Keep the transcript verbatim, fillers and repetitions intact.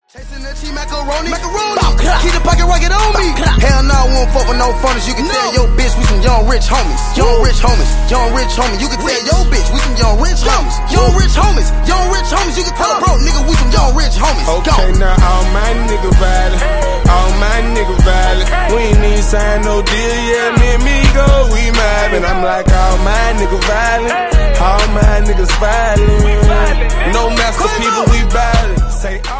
Chasing the cheese macaroni, macaroni. Keep the pocket rocket on me. Hell no, I won't fuck with no funnels. You can no. tell your bitch we some young rich homies. Young Woo. rich homies, young rich homies. You can rich. tell your bitch we some young rich homies. Young rich homies, young rich homies. You can tell a broke nigga we some young rich homies. Okay, Go. now all my nigga violent, all my nigga violent. We ain't even signed no deal yet. Me and me go, we mobbing. I'm like all my nigga violent, all my niggas violent. No master people, we violent. Say.